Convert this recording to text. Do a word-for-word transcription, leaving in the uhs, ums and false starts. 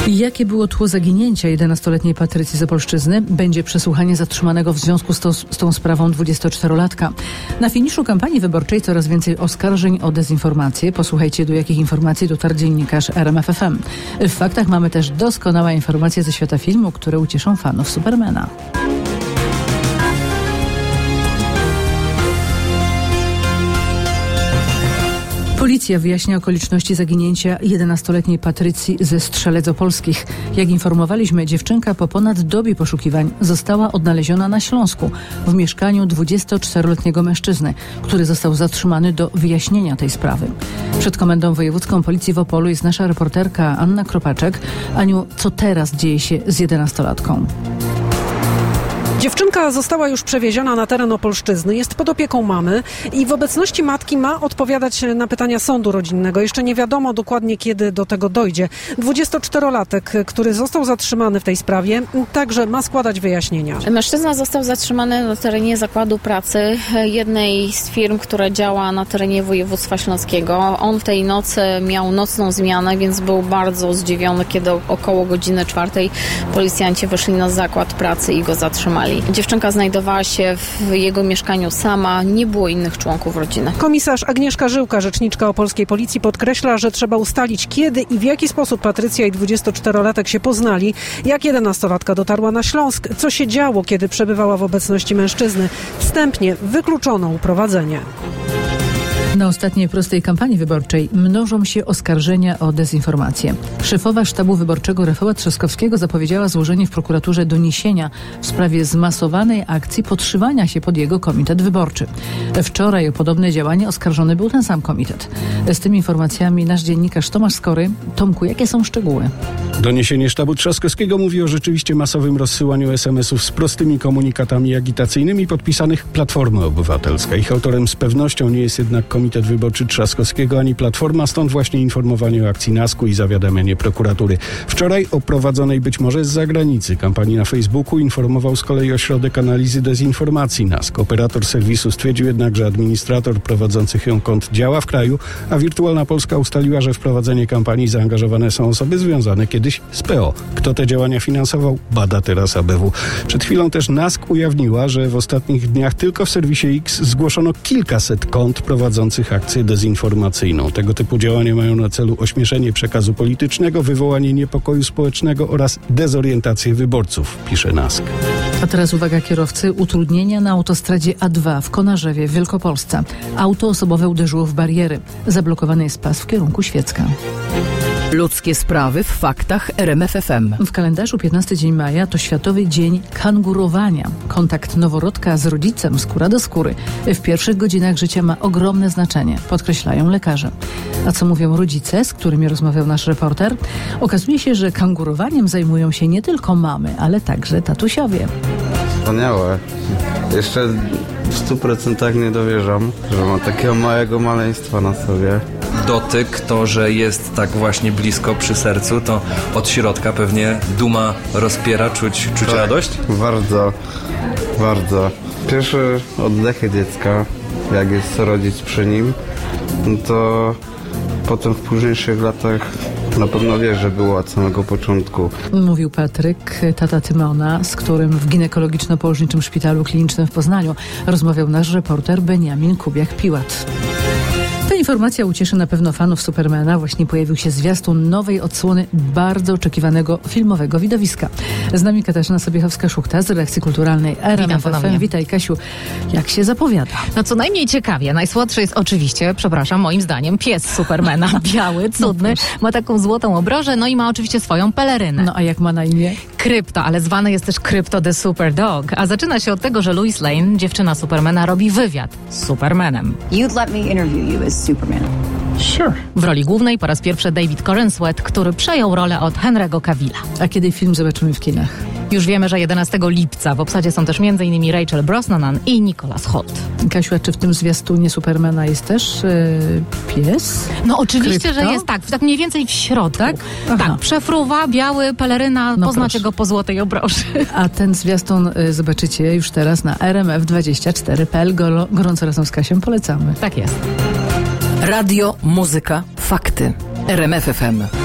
I jakie było tło zaginięcia jedenastoletniej Patrycji z Opolszczyzny? Będzie przesłuchanie zatrzymanego w związku z, to, z tą sprawą dwudziestoczterolatka. Na finiszu kampanii wyborczej coraz więcej oskarżeń o dezinformację. Posłuchajcie, do jakich informacji dotarł dziennikarz R M F F M. W faktach mamy też doskonałe informacje ze świata filmu, które ucieszą fanów Supermana. Policja wyjaśnia okoliczności zaginięcia jedenastoletniej Patrycji ze Strzelec Opolskich. Jak informowaliśmy, dziewczynka po ponad dobie poszukiwań została odnaleziona na Śląsku w mieszkaniu dwudziestoczteroletniego mężczyzny, który został zatrzymany do wyjaśnienia tej sprawy. Przed Komendą Wojewódzką Policji w Opolu jest nasza reporterka Anna Kropaczek. Aniu, co teraz dzieje się z jedenastolatką? Dziewczynka została już przewieziona na teren Opolszczyzny, jest pod opieką mamy i w obecności matki ma odpowiadać na pytania sądu rodzinnego. Jeszcze nie wiadomo dokładnie, kiedy do tego dojdzie. dwudziestoczterolatek, który został zatrzymany w tej sprawie, także ma składać wyjaśnienia. Mężczyzna został zatrzymany na terenie zakładu pracy jednej z firm, która działa na terenie województwa śląskiego. On w tej nocy miał nocną zmianę, więc był bardzo zdziwiony, kiedy około godziny czwartej policjanci weszli na zakład pracy i go zatrzymali. Dziewczynka znajdowała się w jego mieszkaniu sama, nie było innych członków rodziny. Komisarz Agnieszka Żyłka, rzeczniczka opolskiej policji, podkreśla, że trzeba ustalić, kiedy i w jaki sposób Patrycja i dwudziestoczterolatek się poznali, jak jedenastolatka dotarła na Śląsk, co się działo, kiedy przebywała w obecności mężczyzny. Wstępnie wykluczono uprowadzenie. Na ostatniej prostej kampanii wyborczej mnożą się oskarżenia o dezinformację. Szefowa sztabu wyborczego Rafała Trzaskowskiego zapowiedziała złożenie w prokuraturze doniesienia w sprawie zmasowanej akcji podszywania się pod jego komitet wyborczy. Wczoraj o podobne działanie oskarżony był ten sam komitet. Z tymi informacjami nasz dziennikarz Tomasz Skory. Tomku, jakie są szczegóły? Doniesienie sztabu Trzaskowskiego mówi o rzeczywiście masowym rozsyłaniu es em esów z prostymi komunikatami agitacyjnymi podpisanych Platformy Obywatelska. Ich autorem z pewnością nie jest jednak Komitet Wyborczy Trzaskowskiego ani Platforma, stąd właśnie informowanie o akcji NASK-u i zawiadamianie prokuratury. Wczoraj o prowadzonej być może z zagranicy kampanii na Facebooku informował z kolei Ośrodek Analizy Dezinformacji NASK. Operator serwisu stwierdził jednak, że administrator prowadzących ją kont działa w kraju, a Wirtualna Polska ustaliła, że w prowadzenie kampanii zaangażowane są osoby związane kiedyś z P O. Kto te działania finansował? Bada teraz A B W. Przed chwilą też NASK ujawniła, że w ostatnich dniach tylko w serwisie X zgłoszono kilkaset kont prowadzących akcję dezinformacyjną. Tego typu działania mają na celu ośmieszenie przekazu politycznego, wywołanie niepokoju społecznego oraz dezorientację wyborców, pisze NASK. A teraz uwaga kierowcy. Utrudnienia na autostradzie A dwa w Konarzewie w Wielkopolsce. Auto osobowe uderzyło w bariery. Zablokowany jest pas w kierunku Świecka. Ludzkie sprawy w faktach R M F F M. W kalendarzu piętnasty dzień maja to Światowy Dzień Kangurowania. Kontakt noworodka z rodzicem skóra do skóry w pierwszych godzinach życia ma ogromne znaczenie, podkreślają lekarze. A co mówią rodzice, z którymi rozmawiał nasz reporter? Okazuje się, że kangurowaniem zajmują się nie tylko mamy, ale także tatusiowie. Wspaniałe. Jeszcze w stu procentach nie dowierzam, że ma takiego małego maleństwa na sobie. Dotyk, to, że jest tak właśnie blisko przy sercu, to od środka pewnie duma rozpiera, czuć, czuć tak, radość? Bardzo, bardzo. Pierwsze oddechy dziecka, jak jest rodzic przy nim, no to potem w późniejszych latach na pewno wie, że było od samego początku. Mówił Patryk, tata Tymona, z którym w ginekologiczno-położniczym szpitalu klinicznym w Poznaniu rozmawiał nasz reporter Beniamin Kubiak-Piłat. Ta informacja ucieszy na pewno fanów Supermana. Właśnie pojawił się zwiastun nowej odsłony bardzo oczekiwanego filmowego widowiska. Z nami Katarzyna Sobiechowska-Szuchta z redakcji kulturalnej R M F F M. Witaj, Kasiu. Jak się zapowiada? No co najmniej ciekawie. Najsłodszy jest oczywiście, przepraszam, moim zdaniem pies Supermana. Biały, cudny, no, ma taką złotą obrożę, no i ma oczywiście swoją pelerynę. No a jak ma na imię? Krypto, ale zwany jest też Krypto the Super Dog. A zaczyna się od tego, że Lois Lane, dziewczyna Supermana, robi wywiad z Supermanem. You'd let me interview you as Superman. Sure. W roli głównej po raz pierwszy David Corenswet, który przejął rolę od Henry'ego Cavilla. A kiedy film zobaczymy w kinach? Już wiemy, że jedenastego lipca. W obsadzie są też między innymi Rachel Brosnahan i Nicholas Hoult. Kasiu, a czy w tym zwiastunie Supermana jest też yy, pies? No oczywiście, Krypto? że jest tak. Tak mniej więcej w środku. Tak? Tak, przefruwa, biały, peleryna, no poznacie proszę. go po złotej obroży. A ten zwiastun y, zobaczycie już teraz na R M F dwadzieścia cztery kropka p l. Golo, gorąco razem z Kasią polecamy. Tak jest. Radio, muzyka, fakty. R M F F M.